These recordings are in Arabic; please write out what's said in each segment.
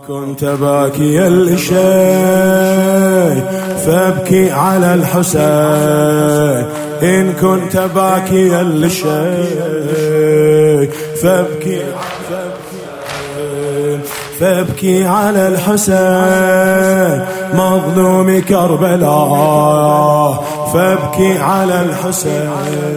كنت باكيا لشيء فابكي على الحسين. إن كنت باكيا لشيء فابكي على الحسين مظلوم كربلاء. فابكي على الحسين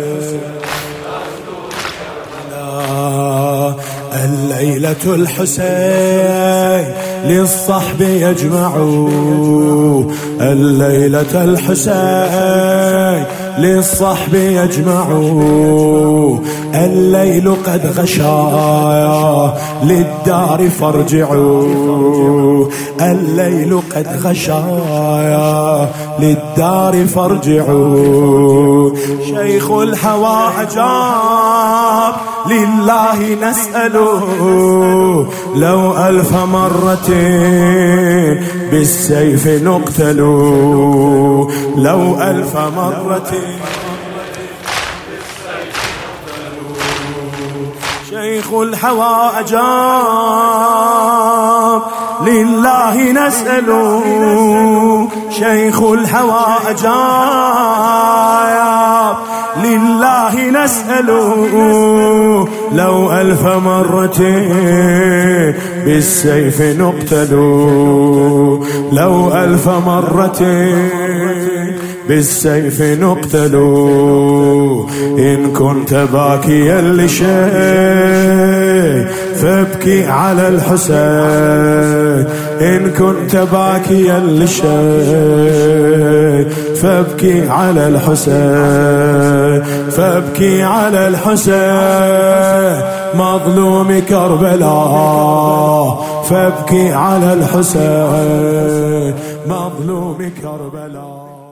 الليلة الحسين للصحب يجمعوا. الليلة الحسين للصحب يجمعوا. الليل قد غشايا للدار فارجعوا. الليل قد غشايا للدار فارجعوا. شيخ الهوى أجاب لله نسأله لو 1000 مرة بالسيف نقتل. لو 1000 مرة شيخ الهوى أجاب لله نسأله. شيخ الهوى أجاب لله نسأله لو 1000 مرة بالسيف نقتل. لو 1000 مرة بالسيف نقتل. إن كنت باكيا لشيء فابكي على الحسين. إن كنت باكيا لشيء فابكي على الحسين. فابكي على الحسين مظلوم كربلاء. فابكي على الحسين مظلوم كربلاء.